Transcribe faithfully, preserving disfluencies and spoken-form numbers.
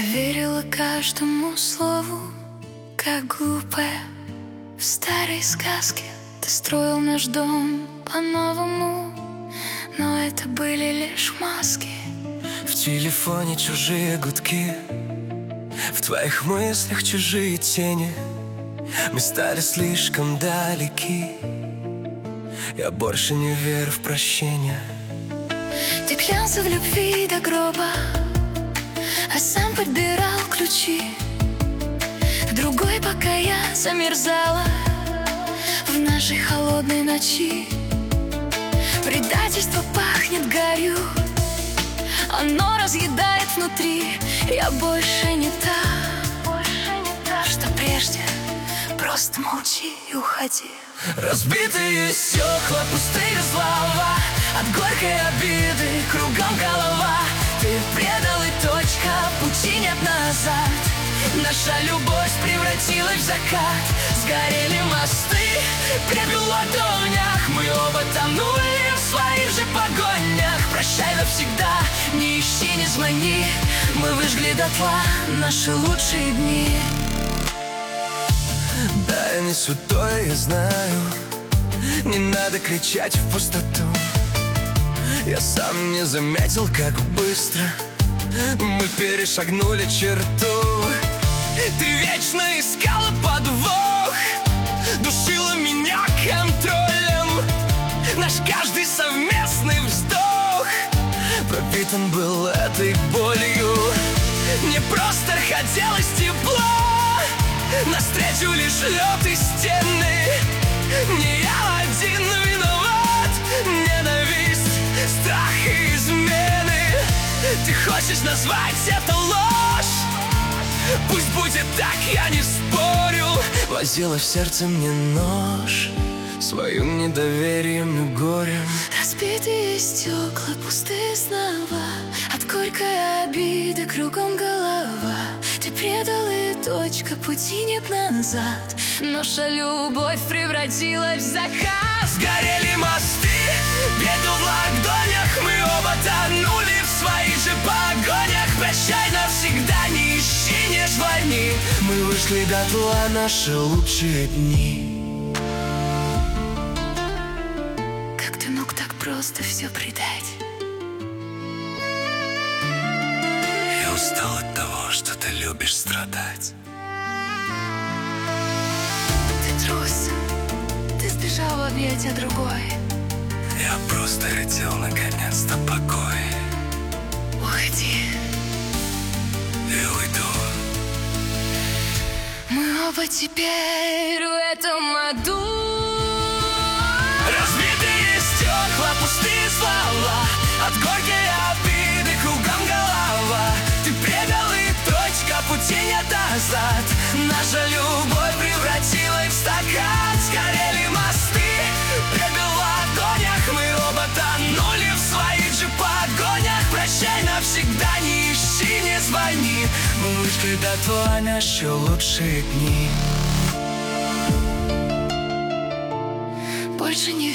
верила каждому слову, как глупая в старой сказке. Ты строил наш дом по-новому, но это были лишь маски. В телефоне чужие гудки, в твоих мыслях чужие тени. Мы стали слишком далеки, я больше не верю в прощение. Ты клялся в любви до гроба, а сам подбирал ключи. В другой, пока я замерзала в нашей холодной ночи. Предательство пахнет гарью, оно разъедает внутри. Я больше не та, больше не та, что прежде. Просто молчи и уходи. Разбитые стекла, пустые слова, от горькой обиды кругом голова. Ты предал, и точка, пути нет назад. Наша любовь превратилась в закат. Сгорели мосты, пепел в ладонях. Мы оба тонули в своих же погонях. Прощай навсегда, не ищи, не звони. Мы выжгли дотла наши лучшие дни. Да, я не святой, я знаю, не надо кричать в пустоту. Я сам не заметил, как быстро мы перешагнули черту. Ты вечно искала подвох, душила меня контролем. Наш каждый совместный вздох пропитан был этой болью. Мне просто хотелось тепла, навстречу лишь лед и стены. Не я один виноват, ненависть, страх и измены. Ты хочешь назвать это ложь? Пусть будет так, я не спорю. Возила в сердце мне нож, своим недоверием и горем. Разбитые стекла, пустые снова, от горькой обиды кругом голова. Ты предал, и точка, пути нет назад. Наша любовь превратилась в закат. Сгорели мосты, пепел в ладонях. Мы оба тонули в своих же погонях. Прощай навсегда, не ищи, не звони. Мы вышли дотла наши лучшие дни. Как ты мог так просто все предать? Я устал от того, что ты любишь страдать. Ты трус, ты сбежал в объятия другой. Я просто хотел наконец-то покой. Уходи, И уйду. мы оба теперь в этом аду. Разбитые стекла, пустые слова, от горькой обиды кругом голова. Ты предал, и точка, пути нет назад. Наша любовь превратилась в стакан. Сгорели мосты, пепел в ладонях. Мы оба тонули в своих же погонях. Прощай навсегда, не ищи, не звони. Мы вышли дотла наши лучшие дни. Больше не